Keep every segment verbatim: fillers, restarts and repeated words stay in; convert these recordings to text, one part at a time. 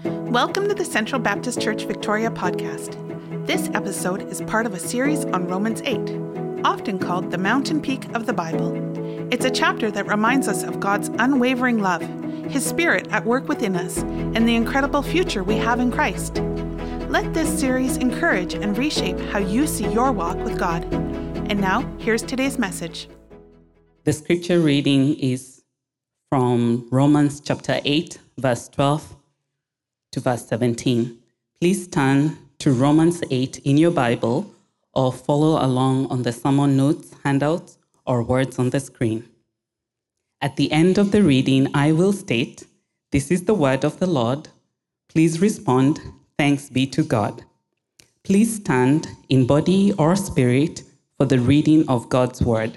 Welcome to the Central Baptist Church Victoria podcast. This episode is part of a series on Romans eight, often called the mountain peak of the Bible. It's a chapter that reminds us of God's unwavering love, His Spirit at work within us, and the incredible future we have in Christ. Let this series encourage and reshape how you see your walk with God. And now, here's today's message. The scripture reading is from Romans chapter eight, verse twelve to verse seventeen. Please turn to Romans eight in your Bible or follow along on the sermon notes, handouts, or words on the screen. At the end of the reading, I will state, "This is the word of the Lord." Please respond, "Thanks be to God." Please stand in body or spirit for the reading of God's word.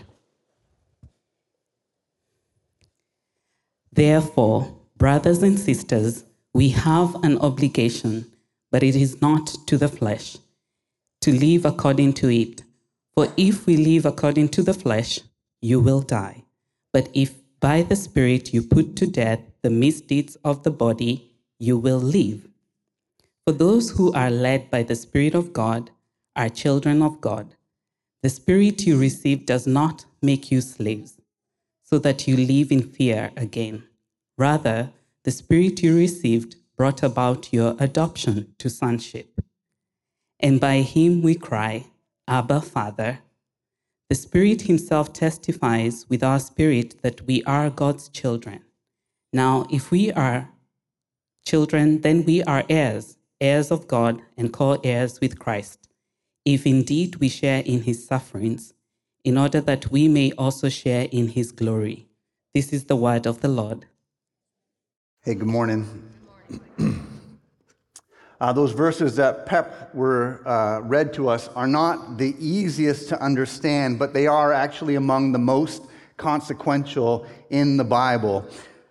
Therefore, brothers and sisters, we have an obligation, but it is not to the flesh, to live according to it. For if we live according to the flesh, you will die. But if by the Spirit you put to death the misdeeds of the body, you will live. For those who are led by the Spirit of God are children of God. The Spirit you receive does not make you slaves, so that you live in fear again. Rather, the Spirit you received brought about your adoption to sonship. And by Him we cry, Abba, Father. The Spirit Himself testifies with our spirit that we are God's children. Now, if we are children, then we are heirs, heirs of God, and co-heirs with Christ, if indeed we share in His sufferings, in order that we may also share in His glory. This is the word of the Lord. Hey, good morning. uh, those verses that Pep were uh, read to us are not the easiest to understand, but they are actually among the most consequential in the Bible.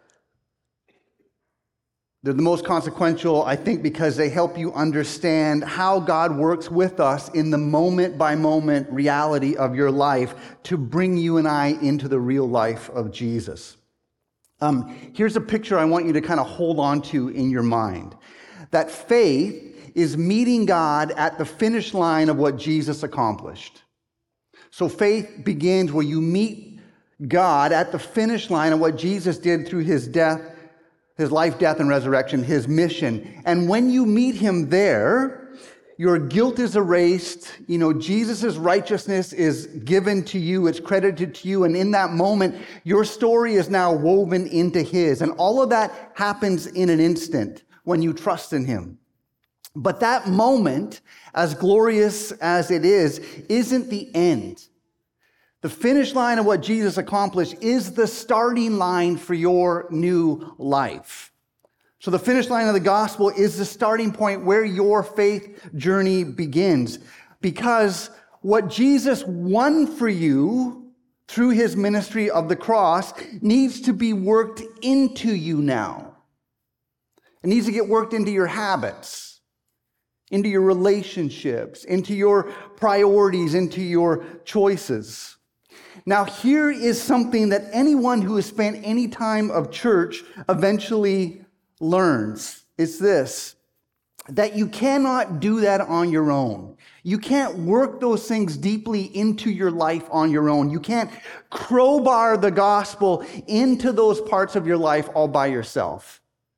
They're the most consequential, I think, because they help you understand how God works with us in the moment-by-moment reality of your life to bring you and I into the real life of Jesus. Um, here's a picture I want you to kind of hold on to in your mind. That faith is meeting God at the finish line of what Jesus accomplished. So faith begins where you meet God at the finish line of what Jesus did through His death, His life, death, and resurrection, His mission. And when you meet Him there, your guilt is erased. You know, Jesus' righteousness is given to you. It's credited to you. And in that moment, your story is now woven into His. And all of that happens in an instant when you trust in Him. But that moment, as glorious as it is, isn't the end. The finish line of what Jesus accomplished is the starting line for your new life. So the finish line of the gospel is the starting point where your faith journey begins. Because what Jesus won for you through His ministry of the cross needs to be worked into you now. It needs to get worked into your habits, into your relationships, into your priorities, into your choices. Now, here is something that anyone who has spent any time of church eventually learns. It's this, that you cannot do that on your own. You can't work those things deeply into your life on your own. You can't crowbar the gospel into those parts of your life all by yourself.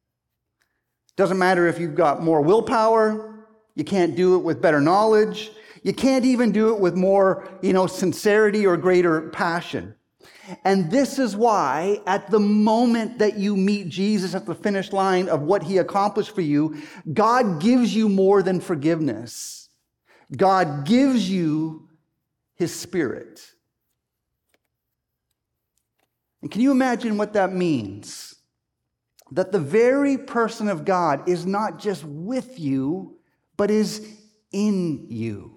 Doesn't matter if you've got more willpower, you can't do it with better knowledge. You can't even do it with more, you know, sincerity or greater passion. And this is why at the moment that you meet Jesus at the finish line of what He accomplished for you, God gives you more than forgiveness. God gives you His Spirit. And can you imagine what that means? That the very person of God is not just with you, but is in you.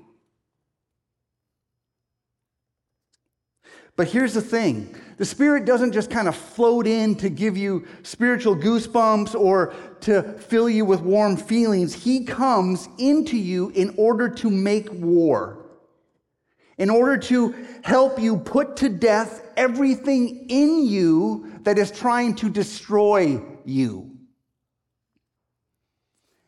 But here's the thing. The Spirit doesn't just kind of float in to give you spiritual goosebumps or to fill you with warm feelings. He comes into you in order to make war, in order to help you put to death everything in you that is trying to destroy you.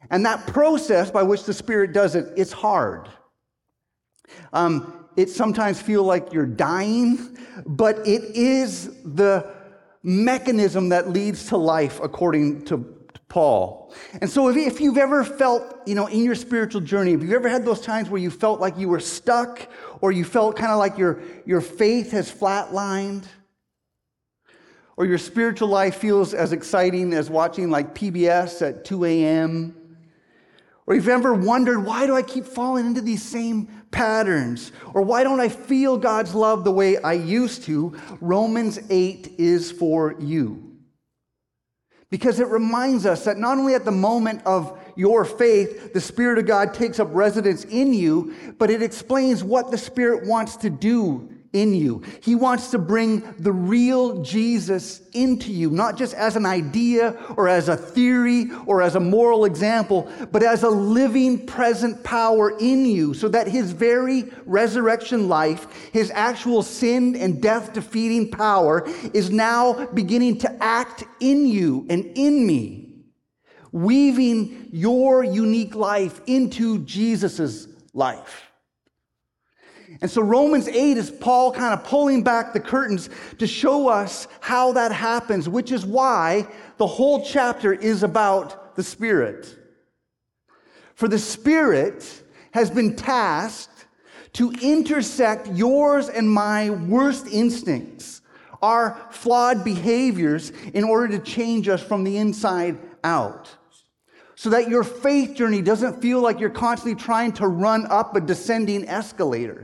And that process by which the Spirit does it, it's hard. Um, it sometimes feels like you're dying, but it is the mechanism that leads to life, according to Paul. And so if, if you've ever felt, you know, in your spiritual journey, if you've ever had those times where you felt like you were stuck, or you felt kind of like your, your faith has flatlined, or your spiritual life feels as exciting as watching like P B S at two a.m., or if you've ever wondered, why do I keep falling into these same patterns? Or why don't I feel God's love the way I used to? Romans eight is for you. Because it reminds us that not only at the moment of your faith, the Spirit of God takes up residence in you, but it explains what the Spirit wants to do in you. He wants to bring the real Jesus into you, not just as an idea or as a theory or as a moral example, but as a living present power in you, so that his very resurrection life, his actual sin and death defeating power, is now beginning to act in you and in me, weaving your unique life into Jesus's life. And so Romans eight is Paul kind of pulling back the curtains to show us how that happens, which is why the whole chapter is about the Spirit. For the Spirit has been tasked to intersect yours and my worst instincts, our flawed behaviors, in order to change us from the inside out. So that your faith journey doesn't feel like you're constantly trying to run up a descending escalator.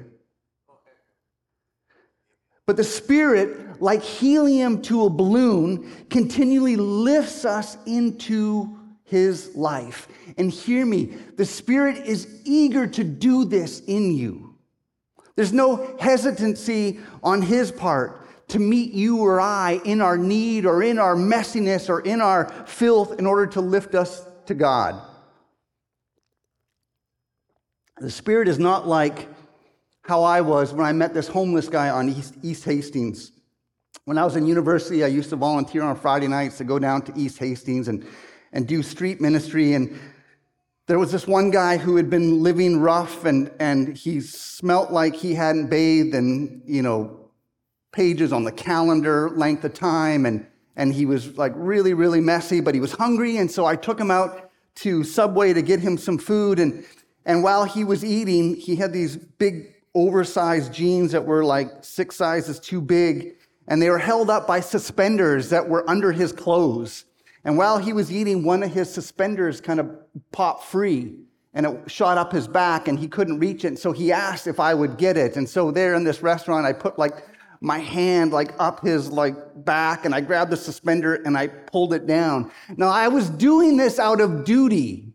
But the Spirit, like helium to a balloon, continually lifts us into his life. And hear me, the Spirit is eager to do this in you. There's no hesitancy on his part to meet you or I in our need or in our messiness or in our filth in order to lift us to God. The Spirit is not like how I was when I met this homeless guy on East, East Hastings. When I was in university, I used to volunteer on Friday nights to go down to East Hastings and, and do street ministry. And there was this one guy who had been living rough, and, and he smelt like he hadn't bathed in, you know, pages on the calendar length of time. And, and he was like really, really messy, but he was hungry. And so I took him out to Subway to get him some food. And, and while he was eating, he had these big oversized jeans that were like six sizes too big, and they were held up by suspenders that were under his clothes. And while he was eating, one of his suspenders kind of popped free, and it shot up his back, and he couldn't reach it. So he asked if I would get it. And so there in this restaurant, I put like my hand like up his like back, and I grabbed the suspender and I pulled it down. Now I was doing this out of duty,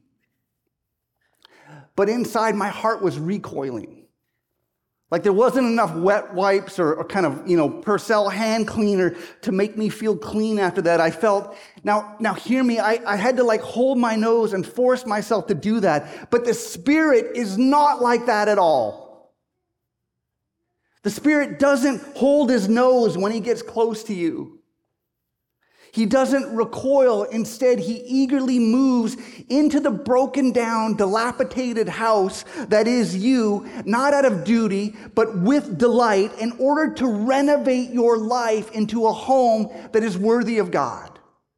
but inside my heart was recoiling. Like there wasn't enough wet wipes or, or kind of, you know, Purcell hand cleaner to make me feel clean after that. I felt, now, now hear me, I, I had to like hold my nose and force myself to do that. But the Spirit is not like that at all. The Spirit doesn't hold his nose when he gets close to you. He doesn't recoil. Instead, he eagerly moves into the broken down, dilapidated house that is you, not out of duty, but with delight, in order to renovate your life into a home that is worthy of God.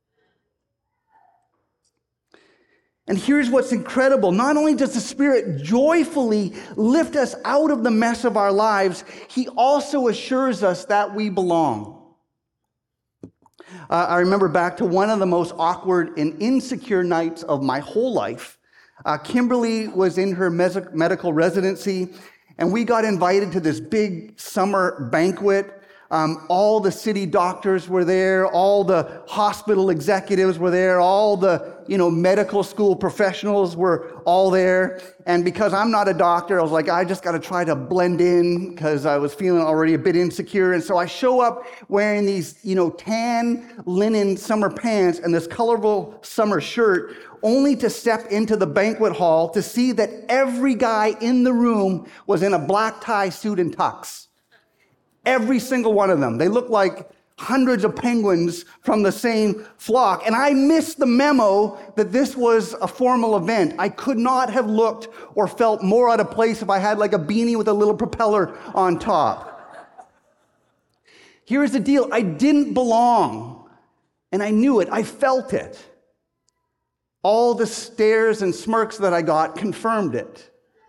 And here's what's incredible. Not only does the Spirit joyfully lift us out of the mess of our lives, he also assures us that we belong. Uh, I remember back to one of the most awkward and insecure nights of my whole life. Uh, Kimberly was in her mes- medical residency, and we got invited to this big summer banquet. Um, all the city doctors were there, all the hospital executives were there, all the, you know, medical school professionals were all there. And because I'm not a doctor, I was like, I just got to try to blend in because I was feeling already a bit insecure. And so I show up wearing these, you know, tan linen summer pants and this colorful summer shirt, only to step into the banquet hall to see that every guy in the room was in a black tie suit and tux. Every single one of them. They looked like hundreds of penguins from the same flock. And I missed the memo that this was a formal event. I could not have looked or felt more out of place if I had like a beanie with a little propeller on top. Here's the deal. I didn't belong, and I knew it. I felt it. All the stares and smirks that I got confirmed it.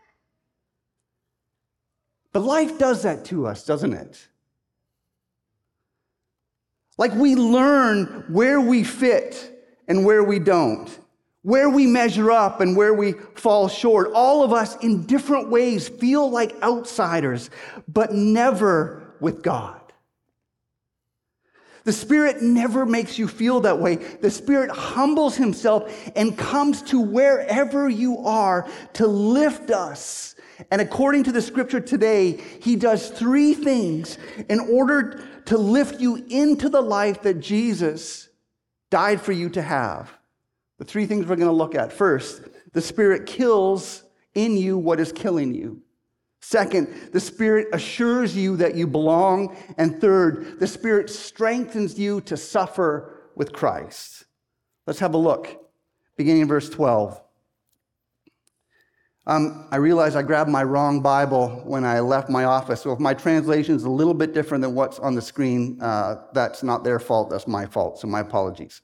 But life does that to us, doesn't it? Like we learn where we fit and where we don't, where we measure up and where we fall short. All of us in different ways feel like outsiders, but never with God. The Spirit never makes you feel that way. The Spirit humbles himself and comes to wherever you are to lift us. And according to the scripture today, he does three things in order to lift you into the life that Jesus died for you to have. The three things we're going to look at. First, the Spirit kills in you what is killing you. Second, the Spirit assures you that you belong. And third, the Spirit strengthens you to suffer with Christ. Let's have a look, beginning in verse twelve. Um, I realized I grabbed my wrong Bible when I left my office. So if my translation is a little bit different than what's on the screen, uh, that's not their fault, that's my fault. So my apologies.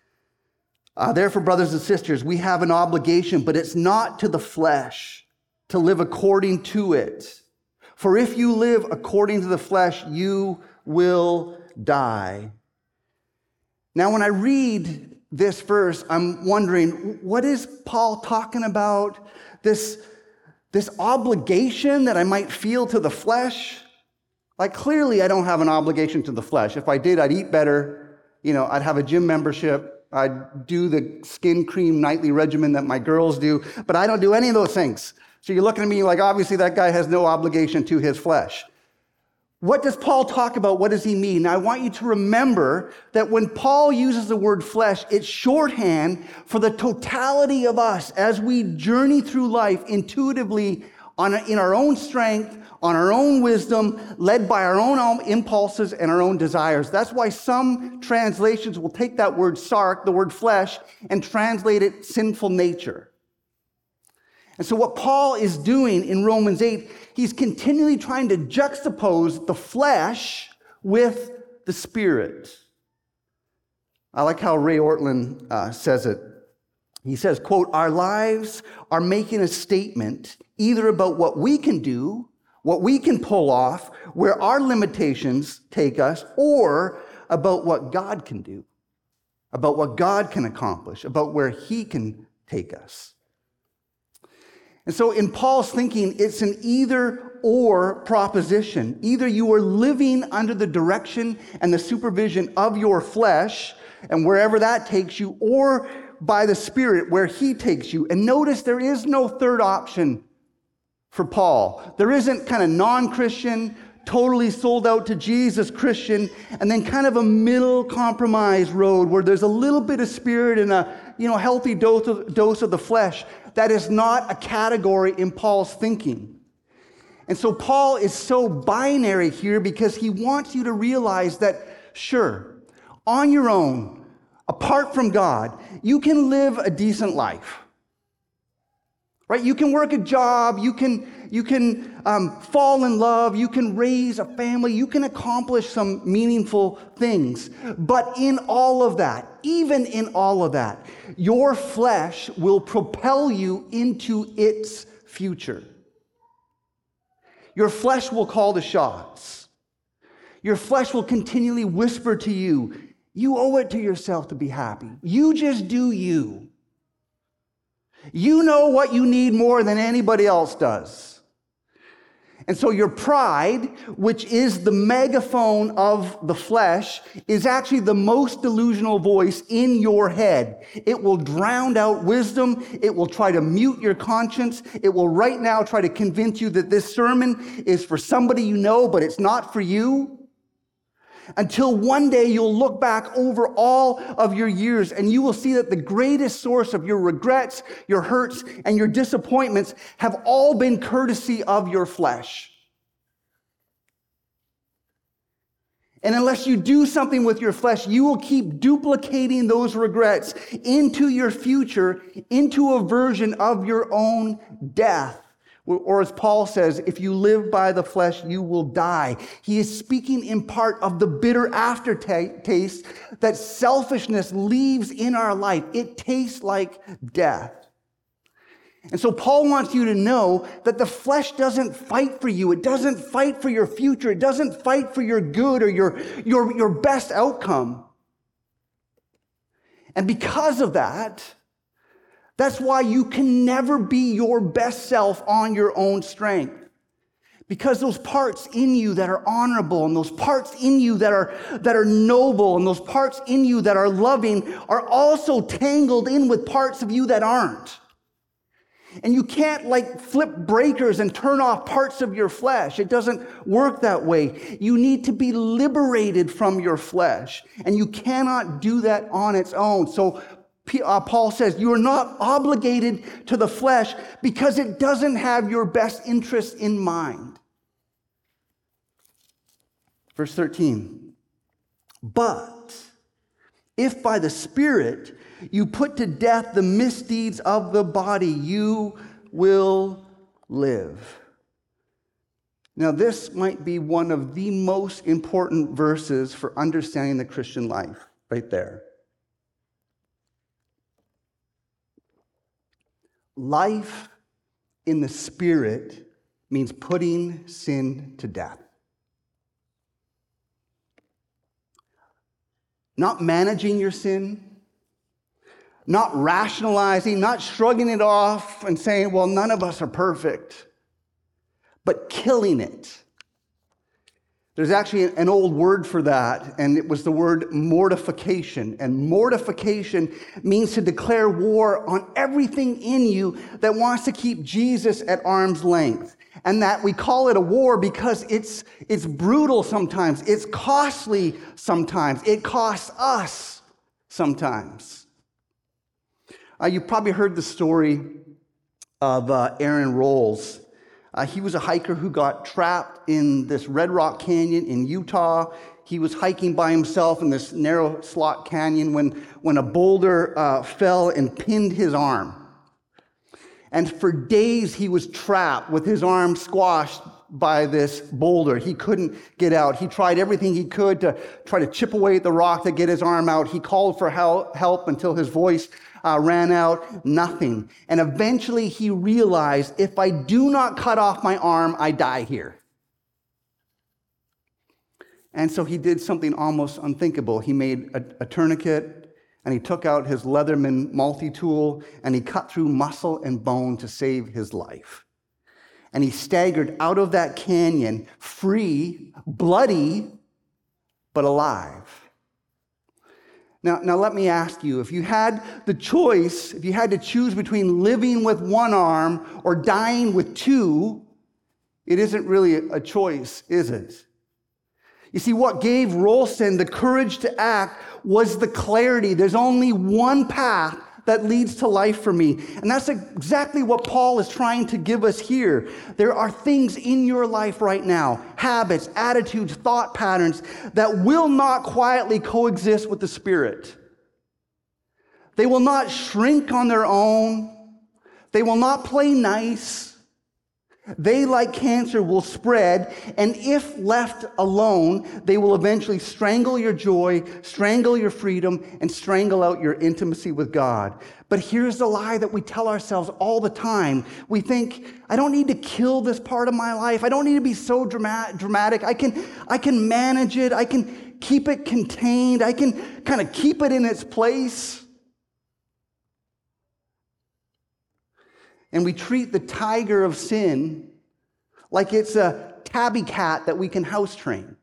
Uh, therefore, brothers and sisters, we have an obligation, but it's not to the flesh to live according to it. For if you live according to the flesh, you will die. Now, when I read this verse, I'm wondering, what is Paul talking about? This, this obligation that I might feel to the flesh? Like, clearly I don't have an obligation to the flesh. If I did, I'd eat better. You know, I'd have a gym membership. I'd do the skin cream nightly regimen that my girls do. But I don't do any of those things. So you're looking at me like, obviously that guy has no obligation to his flesh. What does Paul talk about? What does he mean? Now, I want you to remember that when Paul uses the word flesh, it's shorthand for the totality of us as we journey through life intuitively on, in our own strength, on our own wisdom, led by our own impulses and our own desires. That's why some translations will take that word sark, the word flesh, and translate it sinful nature. And so what Paul is doing in Romans eight, he's continually trying to juxtapose the flesh with the Spirit. I like how Ray Ortlund uh, says it. He says, quote, our lives are making a statement either about what we can do, what we can pull off, where our limitations take us, or about what God can do, about what God can accomplish, about where he can take us. And so in Paul's thinking, it's an either-or proposition. Either you are living under the direction and the supervision of your flesh, and wherever that takes you, or by the Spirit, where he takes you. And notice there is no third option for Paul. There isn't kind of non-Christian, totally sold out to Jesus Christian, and then kind of a middle compromise road where there's a little bit of Spirit and a you know healthy dose of, dose of the flesh. That is not a category in Paul's thinking. And so Paul is so binary here because he wants you to realize that, sure, on your own, apart from God, you can live a decent life. Right? You can work a job, you can, you can um, fall in love, you can raise a family, you can accomplish some meaningful things. But in all of that, even in all of that, your flesh will propel you into its future. Your flesh will call the shots. Your flesh will continually whisper to you, you owe it to yourself to be happy. You just do you. You know what you need more than anybody else does. And so your pride, which is the megaphone of the flesh, is actually the most delusional voice in your head. It will drown out wisdom. It will try to mute your conscience. It will right now try to convince you that this sermon is for somebody you know, but it's not for you. Until one day you'll look back over all of your years and you will see that the greatest source of your regrets, your hurts, and your disappointments have all been courtesy of your flesh. And unless you do something with your flesh, you will keep duplicating those regrets into your future, into a version of your own death. Or as Paul says, if you live by the flesh, you will die. He is speaking in part of the bitter aftertaste that selfishness leaves in our life. It tastes like death. And so Paul wants you to know that the flesh doesn't fight for you. It doesn't fight for your future. It doesn't fight for your good or your, your, your best outcome. And because of that, that's why you can never be your best self on your own strength. Because those parts in you that are honorable and those parts in you that are, that are noble and those parts in you that are loving are also tangled in with parts of you that aren't. And you can't like flip breakers and turn off parts of your flesh. It doesn't work that way. You need to be liberated from your flesh. And you cannot do that on its own. So uh, Paul says you are not obligated to the flesh because it doesn't have your best interest in mind. Verse thirteen. But if by the Spirit you put to death the misdeeds of the body, you will live. Now, this might be one of the most important verses for understanding the Christian life, right there. Life in the Spirit means putting sin to death. Not managing your sin, not rationalizing, not shrugging it off and saying, well, none of us are perfect, but killing it. There's actually an old word for that, and it was the word mortification. And mortification means to declare war on everything in you that wants to keep Jesus at arm's length. And that we call it a war because it's, it's brutal sometimes. It's costly sometimes. It costs us sometimes. Uh, you've probably heard the story of uh, Aaron Rolls. Uh, he was a hiker who got trapped in this Red Rock Canyon in Utah. He was hiking by himself in this narrow slot canyon when, when a boulder uh, fell and pinned his arm. And for days he was trapped with his arm squashed by this boulder. He couldn't get out. He tried everything he could to try to chip away at the rock to get his arm out. He called for help until his voice uh, ran out. Nothing. And eventually he realized, if I do not cut off my arm, I die here. And so he did something almost unthinkable. He made a, a tourniquet, and he took out his Leatherman multi-tool, and he cut through muscle and bone to save his life. And he staggered out of that canyon, free, bloody, but alive. Now, now let me ask you, if you had the choice, if you had to choose between living with one arm or dying with two, it isn't really a choice, is it? You see, what gave Rolston the courage to act was the clarity. There's only one path that leads to life for me. And that's exactly what Paul is trying to give us here. There are things in your life right now, habits, attitudes, thought patterns that will not quietly coexist with the Spirit. They will not shrink on their own. They will not play nice. They, like cancer, will spread, and if left alone, they will eventually strangle your joy, strangle your freedom, and strangle out your intimacy with God. But here's the lie that we tell ourselves all the time. We think, I don't need to kill this part of my life. I don't need to be so dramatic. I can, I can manage it. I can keep it contained. I can kind of keep it in its place. And we treat the tiger of sin like it's a tabby cat that we can house train.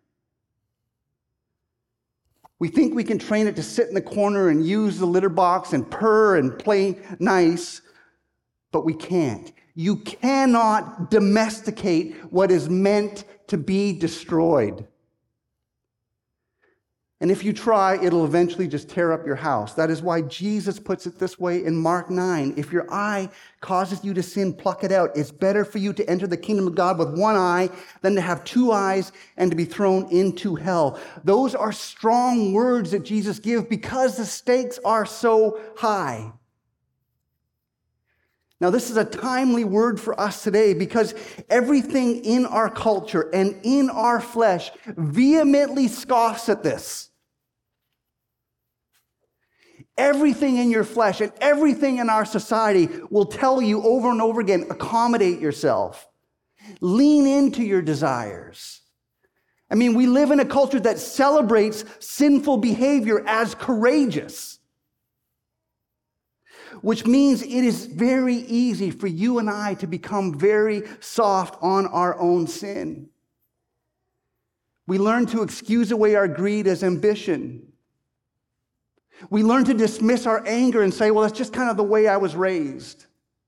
We think we can train it to sit in the corner and use the litter box and purr and play nice, but we can't. You cannot domesticate what is meant to be destroyed. And if you try, it'll eventually just tear up your house. That is why Jesus puts it this way in Mark nine. If your eye causes you to sin, pluck it out. It's better for you to enter the kingdom of God with one eye than to have two eyes and to be thrown into hell. Those are strong words that Jesus gives because the stakes are so high. Now, this is a timely word for us today because everything in our culture and in our flesh vehemently scoffs at this. Everything in your flesh and everything in our society will tell you over and over again, accommodate yourself. Lean into your desires. I mean, we live in a culture that celebrates sinful behavior as courageous, which means it is very easy for you and I to become very soft on our own sin. We learn to excuse away our greed as ambition. We learn to dismiss our anger and say, well, that's just kind of the way I was raised.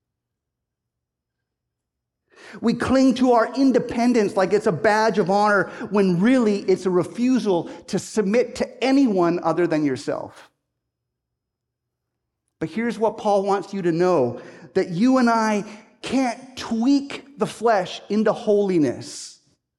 We cling to our independence like it's a badge of honor when really it's a refusal to submit to anyone other than yourself. But here's what Paul wants you to know, that you and I can't tweak the flesh into holiness.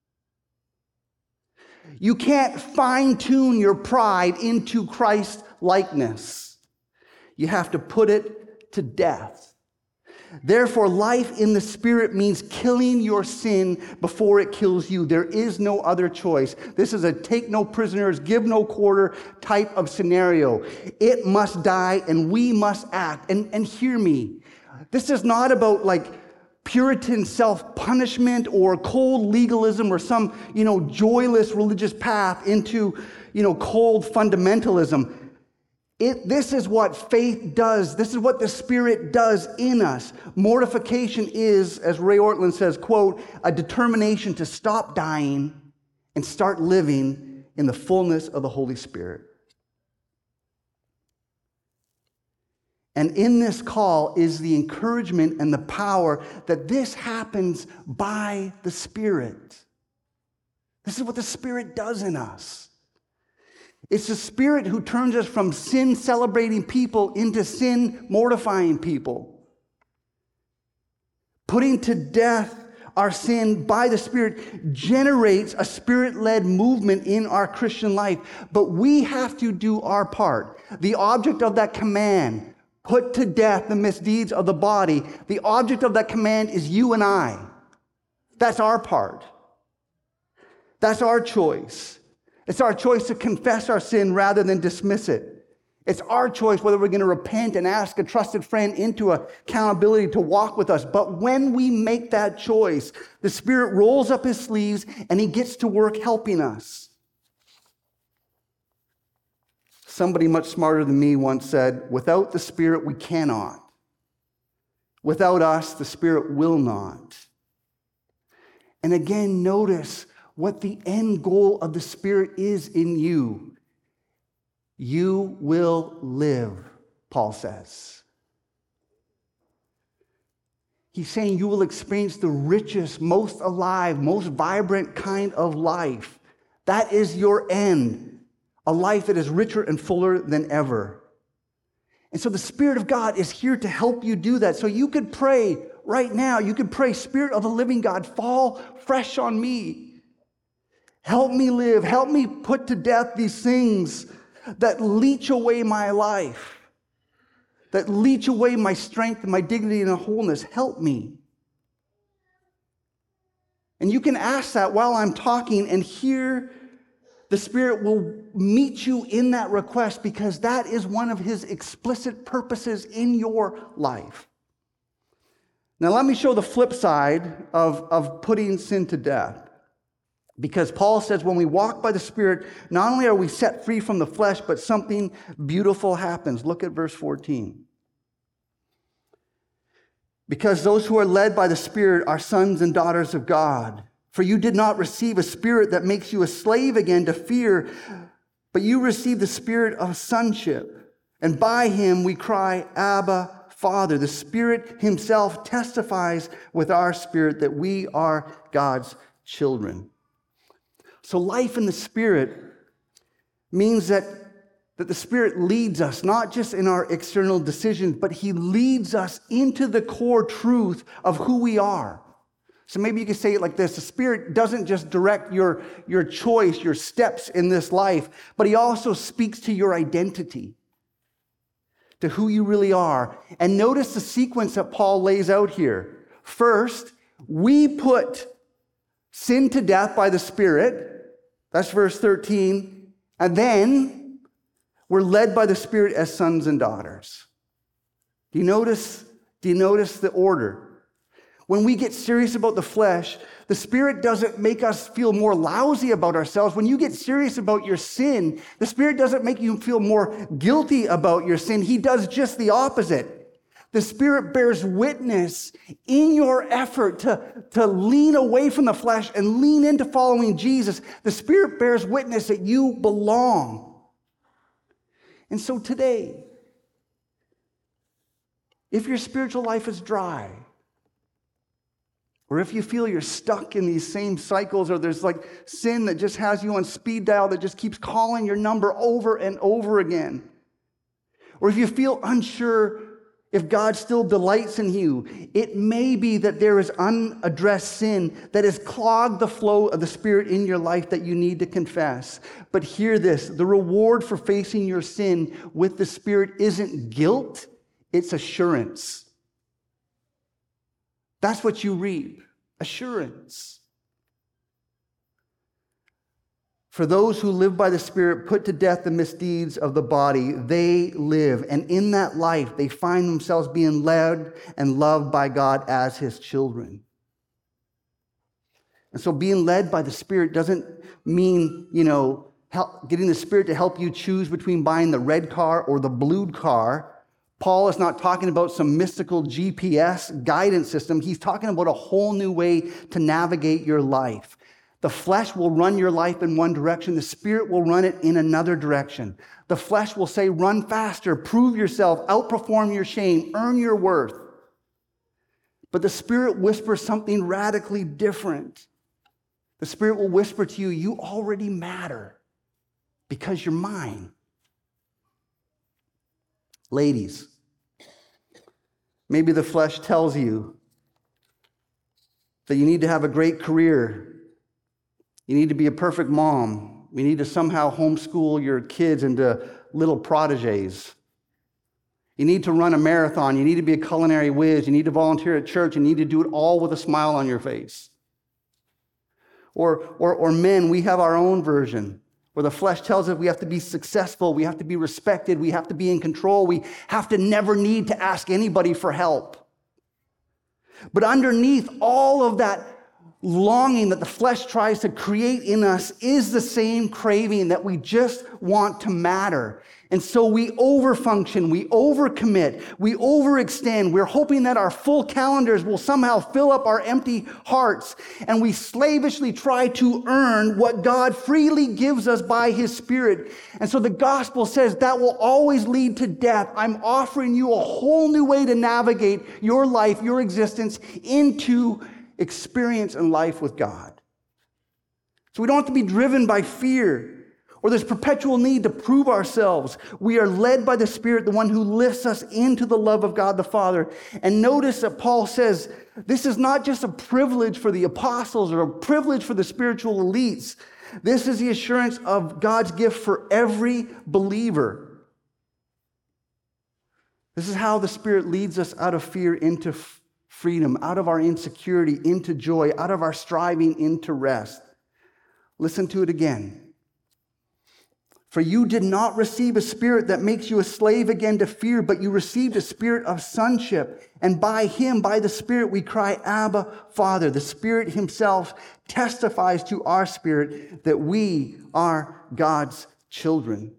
You can't fine-tune your pride into Christ likeness. You have to put it to death. Therefore, life in the Spirit means killing your sin before it kills you. There is no other choice. This is a take no prisoners, give no quarter type of scenario. It must die and we must act. And, and hear me, this is not about like Puritan self-punishment or cold legalism or some, you know, joyless religious path into, you know, cold fundamentalism. It, this is what faith does. This is what the Spirit does in us. Mortification is, as Ray Ortlund says, quote, a determination to stop dying and start living in the fullness of the Holy Spirit. And in this call is the encouragement and the power that this happens by the Spirit. This is what the Spirit does in us. It's the Spirit who turns us from sin-celebrating people into sin-mortifying people. Putting to death our sin by the Spirit generates a Spirit-led movement in our Christian life. But we have to do our part. The object of that command, put to death the misdeeds of the body, the object of that command is you and I. That's our part. That's our choice. It's our choice to confess our sin rather than dismiss it. It's our choice whether we're going to repent and ask a trusted friend into accountability to walk with us. But when we make that choice, the Spirit rolls up his sleeves and he gets to work helping us. Somebody much smarter than me once said, without the Spirit, we cannot. Without us, the Spirit will not. And again, notice what the end goal of the Spirit is in you. You will live, Paul says. He's saying you will experience the richest, most alive, most vibrant kind of life. That is your end. A life that is richer and fuller than ever. And so the Spirit of God is here to help you do that. So you could pray right now. You could pray, Spirit of the living God, fall fresh on me. Help me live. Help me put to death these things that leech away my life, that leech away my strength and my dignity and wholeness. Help me. And you can ask that while I'm talking, and here the Spirit will meet you in that request because that is one of his explicit purposes in your life. Now, let me show the flip side of, of putting sin to death. Because Paul says when we walk by the Spirit, not only are we set free from the flesh, but something beautiful happens. Look at verse fourteen. Because those who are led by the Spirit are sons and daughters of God. For you did not receive a spirit that makes you a slave again to fear, but you received the spirit of sonship. And by him we cry, Abba, Father. The Spirit himself testifies with our spirit that we are God's children. So life in the Spirit means that, that the Spirit leads us, not just in our external decisions, but he leads us into the core truth of who we are. So maybe you could say it like this: the Spirit doesn't just direct your, your choice, your steps in this life, but he also speaks to your identity, to who you really are. And notice the sequence that Paul lays out here. First, we put sin to death by the Spirit. That's verse thirteen. And then we're led by the Spirit as sons and daughters. Do you notice, do you notice the order? When we get serious about the flesh, the Spirit doesn't make us feel more lousy about ourselves. When you get serious about your sin, the Spirit doesn't make you feel more guilty about your sin. He does just the opposite. The Spirit bears witness in your effort to, to lean away from the flesh and lean into following Jesus. The Spirit bears witness that you belong. And so today, if your spiritual life is dry, or if you feel you're stuck in these same cycles, or there's like sin that just has you on speed dial that just keeps calling your number over and over again, or if you feel unsure if God still delights in you, it may be that there is unaddressed sin that has clogged the flow of the Spirit in your life that you need to confess. But hear this: the reward for facing your sin with the Spirit isn't guilt, it's assurance. That's what you reap, assurance. For those who live by the Spirit put to death the misdeeds of the body, they live. And in that life, they find themselves being led and loved by God as his children. And so being led by the Spirit doesn't mean, you know, help, getting the Spirit to help you choose between buying the red car or the blue car. Paul is not talking about some mystical G P S guidance system. He's talking about a whole new way to navigate your life. The flesh will run your life in one direction. The Spirit will run it in another direction. The flesh will say, run faster, prove yourself, outperform your shame, earn your worth. But the Spirit whispers something radically different. The Spirit will whisper to you, you already matter because you're mine. Ladies, maybe the flesh tells you that you need to have a great career. You need to be a perfect mom. You need to somehow homeschool your kids into little protégés. You need to run a marathon. You need to be a culinary whiz. You need to volunteer at church. You need to do it all with a smile on your face. Or, or, or men, we have our own version, where the flesh tells us we have to be successful, we have to be respected, we have to be in control, we have to never need to ask anybody for help. But underneath all of that longing that the flesh tries to create in us is the same craving that we just want to matter. And so we overfunction, we overcommit, we overextend. We're hoping that our full calendars will somehow fill up our empty hearts. And we slavishly try to earn what God freely gives us by his Spirit. And so the gospel says that will always lead to death. I'm offering you a whole new way to navigate your life, your existence into experience and life with God. So we don't have to be driven by fear or this perpetual need to prove ourselves. We are led by the Spirit, the one who lifts us into the love of God the Father. And notice that Paul says this is not just a privilege for the apostles or a privilege for the spiritual elites. This is the assurance of God's gift for every believer. This is how the Spirit leads us out of fear into freedom, out of our insecurity into joy, out of our striving into rest. Listen to it again. For you did not receive a spirit that makes you a slave again to fear, but you received a spirit of sonship. And by him, by the Spirit, we cry, Abba, Father. The Spirit himself testifies to our spirit that we are God's children.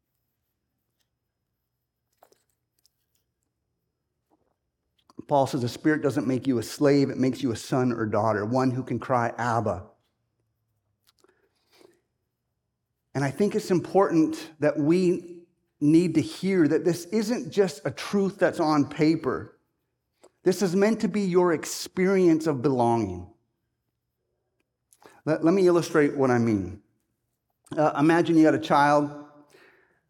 Paul says the Spirit doesn't make you a slave, it makes you a son or daughter, one who can cry, Abba. And I think it's important that we need to hear that this isn't just a truth that's on paper. This is meant to be your experience of belonging. Let, let me illustrate what I mean. Uh, imagine you got a child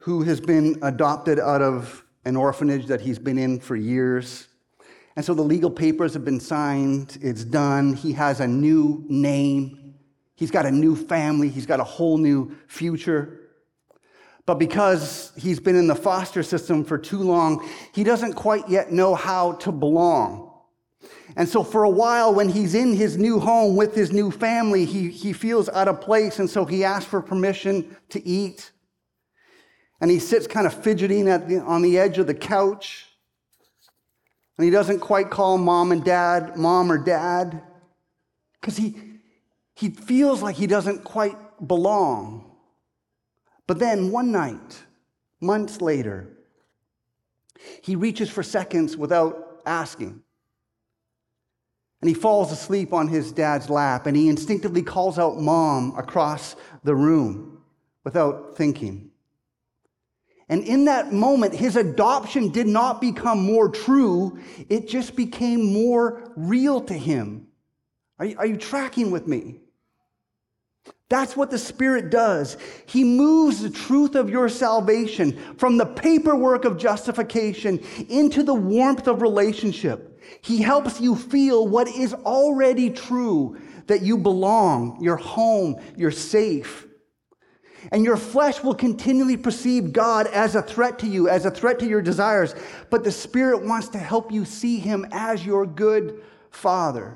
who has been adopted out of an orphanage that he's been in for years. And so the legal papers have been signed. It's done. He has a new name. He's got a new family. He's got a whole new future. But because he's been in the foster system for too long, he doesn't quite yet know how to belong. And so for a while, when he's in his new home with his new family, he, he feels out of place. And so he asks for permission to eat. And he sits kind of fidgeting at the, on the edge of the couch. And he doesn't quite call mom and dad, mom or dad, because he, he feels like he doesn't quite belong. But then one night, months later, he reaches for seconds without asking. And he falls asleep on his dad's lap, and he instinctively calls out mom across the room without thinking. And in that moment, his adoption did not become more true. It just became more real to him. Are you, are you tracking with me? That's what the Spirit does. He moves the truth of your salvation from the paperwork of justification into the warmth of relationship. He helps you feel what is already true, that you belong, you're home, you're safe. And your flesh will continually perceive God as a threat to you, as a threat to your desires. But the Spirit wants to help you see Him as your good Father.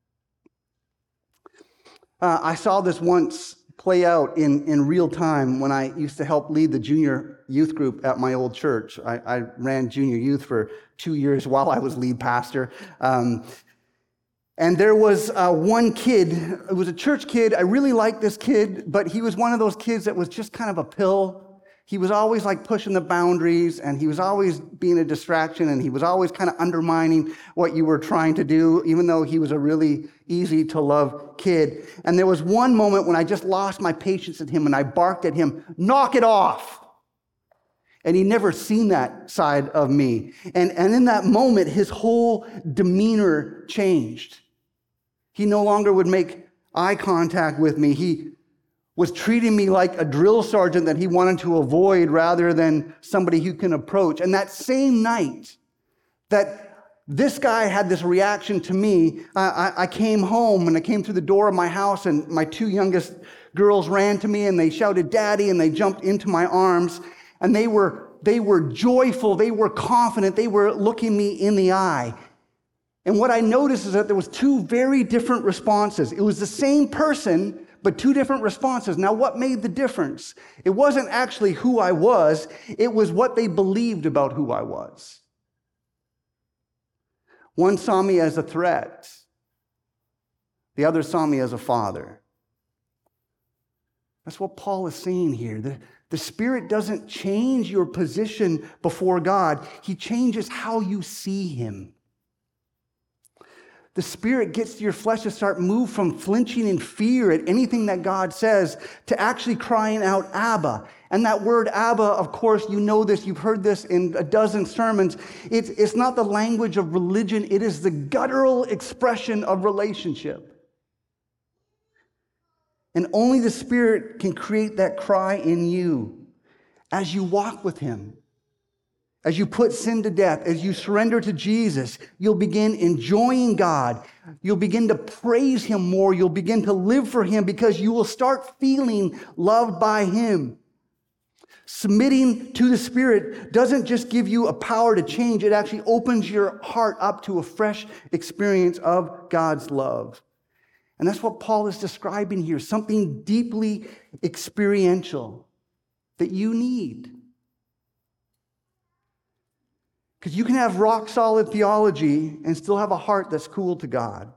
Uh, I saw this once play out in, in real time when I used to help lead the junior youth group at my old church. I, I ran junior youth for two years while I was lead pastor. Um, and there was uh, one kid, it was a church kid. I really liked this kid, but he was one of those kids that was just kind of a pill. He was always like pushing the boundaries, and he was always being a distraction, and he was always kind of undermining what you were trying to do, even though he was a really easy to love kid. And there was one moment when I just lost my patience at him, and I barked at him, "Knock it off!" And he never seen that side of me. And, and in that moment, his whole demeanor changed. He no longer would make eye contact with me. He was treating me like a drill sergeant that he wanted to avoid rather than somebody who can approach. And that same night that this guy had this reaction to me, I, I came home and I came through the door of my house, and my two youngest girls ran to me and they shouted, "Daddy," and they jumped into my arms, and they were, they were joyful, they were confident, they were looking me in the eye. And what I noticed is that there was two very different responses. It was the same person, but two different responses. Now, what made the difference? It wasn't actually who I was. It was what they believed about who I was. One saw me as a threat. The other saw me as a father. That's what Paul is saying here. The, the Spirit doesn't change your position before God. He changes how you see Him. The Spirit gets your flesh to start move from flinching in fear at anything that God says to actually crying out, "Abba." And that word Abba, of course, you know this, you've heard this in a dozen sermons. It's, it's not the language of religion, it is the guttural expression of relationship. And only the Spirit can create that cry in you as you walk with Him. As you put sin to death, as you surrender to Jesus, you'll begin enjoying God. You'll begin to praise Him more. You'll begin to live for Him because you will start feeling loved by Him. Submitting to the Spirit doesn't just give you a power to change. It actually opens your heart up to a fresh experience of God's love. And that's what Paul is describing here, something deeply experiential that you need. Because you can have rock-solid theology and still have a heart that's cool to God.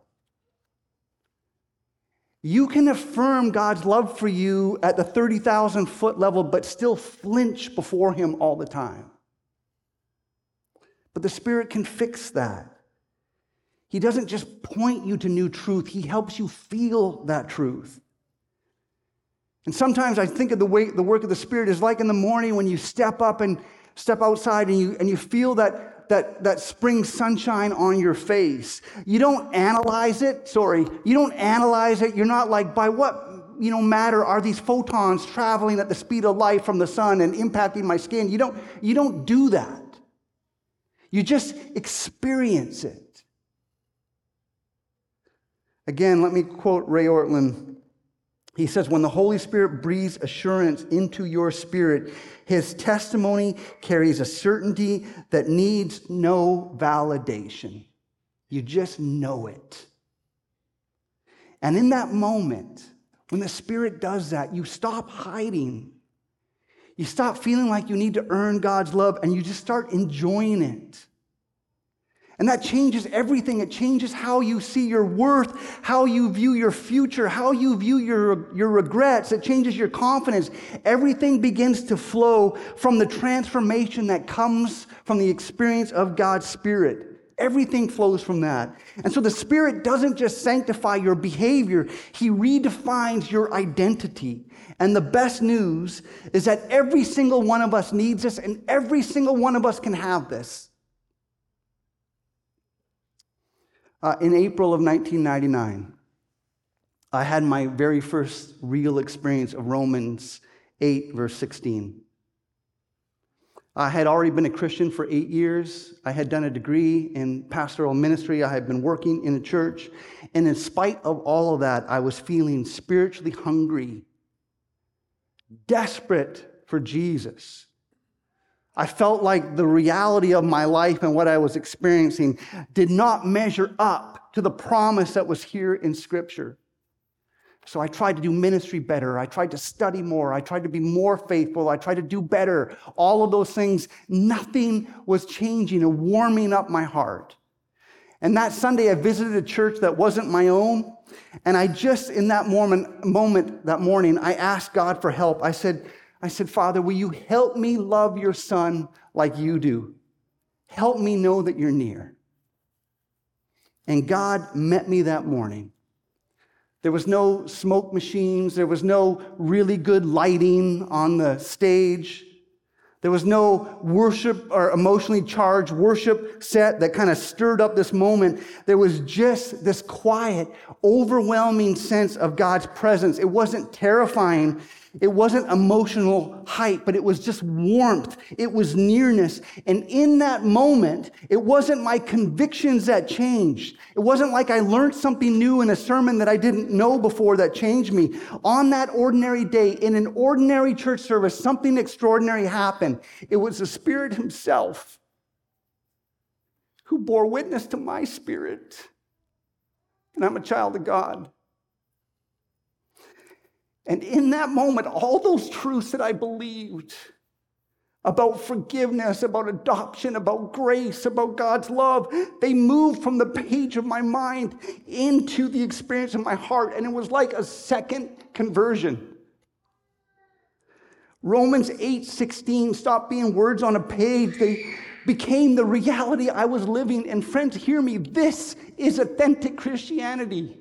You can affirm God's love for you at the thirty thousand foot level, but still flinch before Him all the time. But the Spirit can fix that. He doesn't just point you to new truth. He helps you feel that truth. And sometimes I think of the way the work of the Spirit is like in the morning when you step up and step outside and you and you feel that, that, that spring sunshine on your face. You don't analyze it. Sorry. You don't analyze it. You're not like, by what you know, matter are these photons traveling at the speed of light from the sun and impacting my skin. You don't, you don't do that. You just experience it. Again, let me quote Ray Ortlund. He says, when the Holy Spirit breathes assurance into your spirit, his testimony carries a certainty that needs no validation. You just know it. And in that moment, when the Spirit does that, you stop hiding. You stop feeling like you need to earn God's love, and you just start enjoying it. And that changes everything. It changes how you see your worth, how you view your future, how you view your, your regrets. It changes your confidence. Everything begins to flow from the transformation that comes from the experience of God's Spirit. Everything flows from that. And so the Spirit doesn't just sanctify your behavior, He redefines your identity. And the best news is that every single one of us needs this, and every single one of us can have this. Uh, in April of nineteen ninety-nine, I had my very first real experience of Romans eight, verse sixteen. I had already been a Christian for eight years. I had done a degree in pastoral ministry. I had been working in a church. And in spite of all of that, I was feeling spiritually hungry, desperate for Jesus. I felt like the reality of my life and what I was experiencing did not measure up to the promise that was here in Scripture. So I tried to do ministry better. I tried to study more. I tried to be more faithful. I tried to do better. All of those things, nothing was changing or warming up my heart. And that Sunday, I visited a church that wasn't my own. And I just, in that moment, moment that morning, I asked God for help. I said, I said, Father, will you help me love your Son like you do? Help me know that you're near. And God met me that morning. There was no smoke machines. There was no really good lighting on the stage. There was no worship or emotionally charged worship set that kind of stirred up this moment. There was just this quiet, overwhelming sense of God's presence. It wasn't terrifying. It wasn't emotional hype, but it was just warmth. It was nearness. And in that moment, it wasn't my convictions that changed. It wasn't like I learned something new in a sermon that I didn't know before that changed me. On that ordinary day, in an ordinary church service, something extraordinary happened. It was the Spirit Himself who bore witness to my spirit. And I'm a child of God. And in that moment, all those truths that I believed about forgiveness, about adoption, about grace, about God's love, they moved from the page of my mind into the experience of my heart. And it was like a second conversion. Romans eight sixteen stopped being words on a page. They became the reality I was living. And friends, hear me, this is authentic Christianity.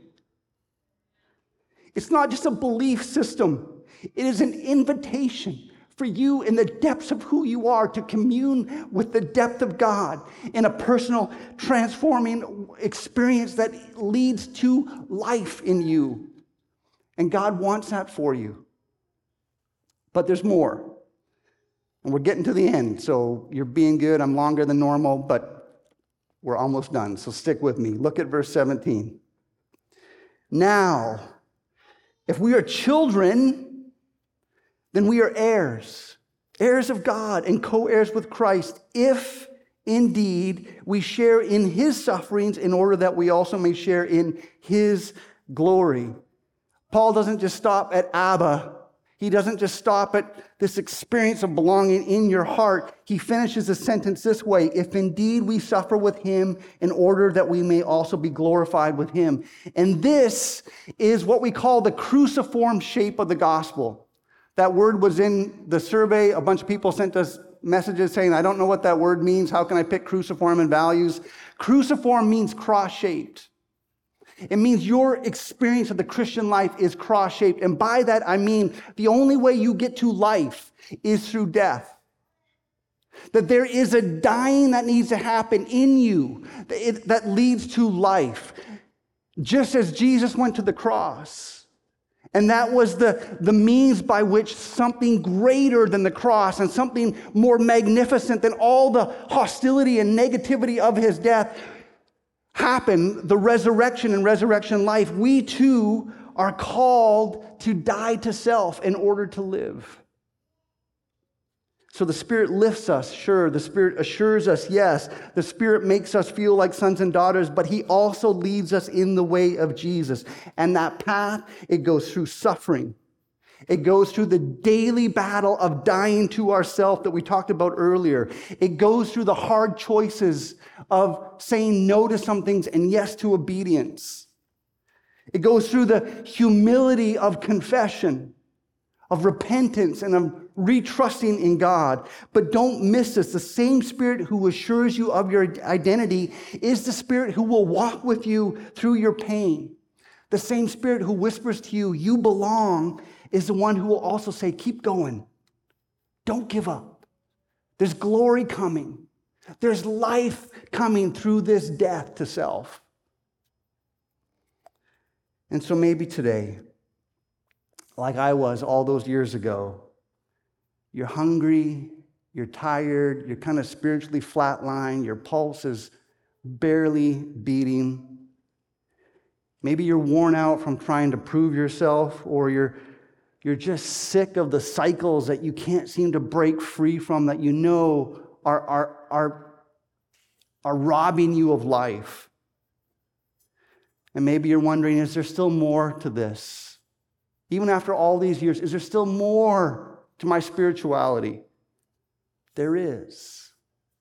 It's not just a belief system. It is an invitation for you in the depths of who you are to commune with the depth of God in a personal, transforming experience that leads to life in you. And God wants that for you. But there's more. And we're getting to the end, so you're being good. I'm longer than normal, but we're almost done. So stick with me. Look at verse seventeen. Now, if we are children, then we are heirs, heirs of God and co-heirs with Christ, if indeed we share in His sufferings in order that we also may share in His glory. Paul doesn't just stop at Abba. He doesn't just stop at this experience of belonging in your heart. He finishes the sentence this way: if indeed we suffer with Him in order that we may also be glorified with Him. And this is what we call the cruciform shape of the gospel. That word was in the survey. A bunch of people sent us messages saying, I don't know what that word means. How can I pick cruciform and values? Cruciform means cross-shaped. It means your experience of the Christian life is cross-shaped. And by that, I mean the only way you get to life is through death. That there is a dying that needs to happen in you that leads to life. Just as Jesus went to the cross And that was the, the means by which something greater than the cross and something more magnificent than all the hostility and negativity of his death happened, the resurrection and resurrection life. We too are called to die to self in order to live. So the Spirit lifts us, sure. The Spirit assures us, yes. The Spirit makes us feel like sons and daughters, but he also leads us in the way of Jesus. And that path, it goes through suffering. It goes through the daily battle of dying to ourselves that we talked about earlier. It goes through the hard choices of saying no to some things and yes to obedience. It goes through the humility of confession, of repentance, and of retrusting in God. But don't miss this. The same Spirit who assures you of your identity is the Spirit who will walk with you through your pain. The same Spirit who whispers to you, you belong, is the one who will also say, keep going. Don't give up. There's glory coming. There's life coming through this death to self. And so maybe today, like I was all those years ago, you're hungry, you're tired, you're kind of spiritually flatlined, your pulse is barely beating. Maybe you're worn out from trying to prove yourself, or you're, you're just sick of the cycles that you can't seem to break free from, that you know are, are, are, are robbing you of life. And maybe you're wondering, is there still more to this? Even after all these years, is there still more to my spirituality? There is.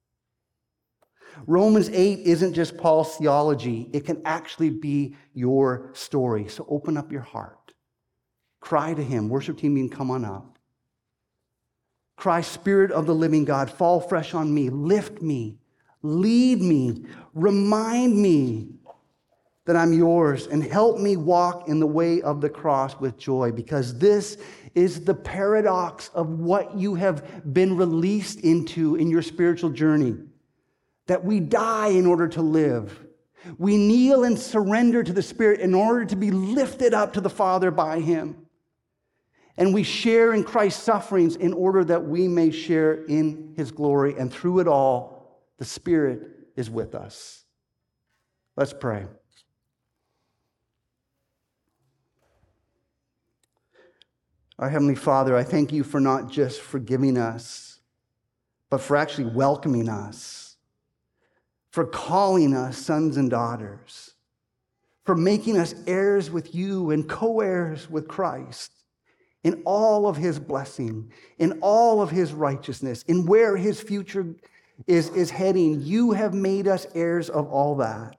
Romans eight isn't just Paul's theology. It can actually be your story. So open up your heart. Cry to him. Worship team, you can come on up. Cry, Spirit of the living God, fall fresh on me. Lift me. Lead me. Remind me that I'm yours, and help me walk in the way of the cross with joy, because this is the paradox of what you have been released into in your spiritual journey. That we die in order to live. We kneel and surrender to the Spirit in order to be lifted up to the Father by him. And we share in Christ's sufferings in order that we may share in his glory. And through it all, the Spirit is with us. Let's pray. Our Heavenly Father, I thank you for not just forgiving us, but for actually welcoming us, for calling us sons and daughters, for making us heirs with you and co-heirs with Christ in all of his blessing, in all of his righteousness, in where his future is, is heading. You have made us heirs of all that.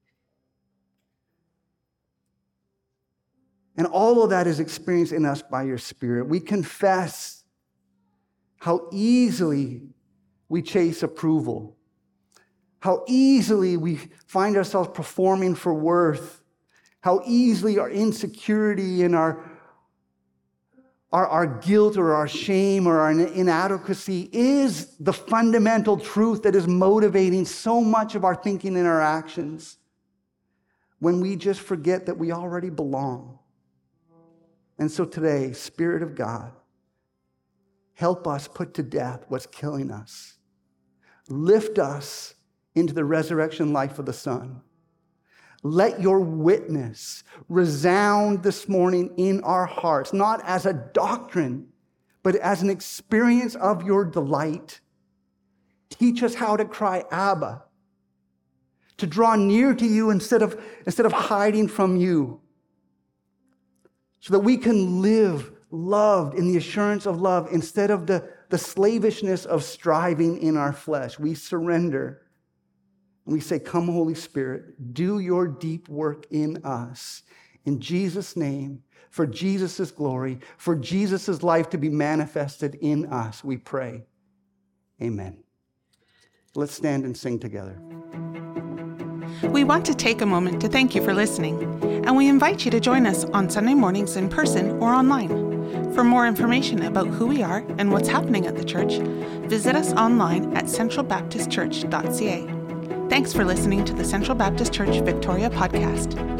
And all of that is experienced in us by your Spirit. We confess how easily we chase approval, how easily we find ourselves performing for worth, how easily our insecurity and our, our, our guilt or our shame or our inadequacy is the fundamental truth that is motivating so much of our thinking and our actions, when we just forget that we already belong. And so today, Spirit of God, help us put to death what's killing us. Lift us into the resurrection life of the Son. Let your witness resound this morning in our hearts, not as a doctrine, but as an experience of your delight. Teach us how to cry, Abba, to draw near to you instead of, instead of hiding from you, so that we can live loved in the assurance of love instead of the, the slavishness of striving in our flesh. We surrender and we say, come, Holy Spirit, do your deep work in us. In Jesus' name, for Jesus' glory, for Jesus' life to be manifested in us, we pray. Amen. Let's stand and sing together. We want to take a moment to thank you for listening, and we invite you to join us on Sunday mornings in person or online. For more information about who we are and what's happening at the church, visit us online at central baptist church dot c a. Thanks for listening to the Central Baptist Church Victoria podcast.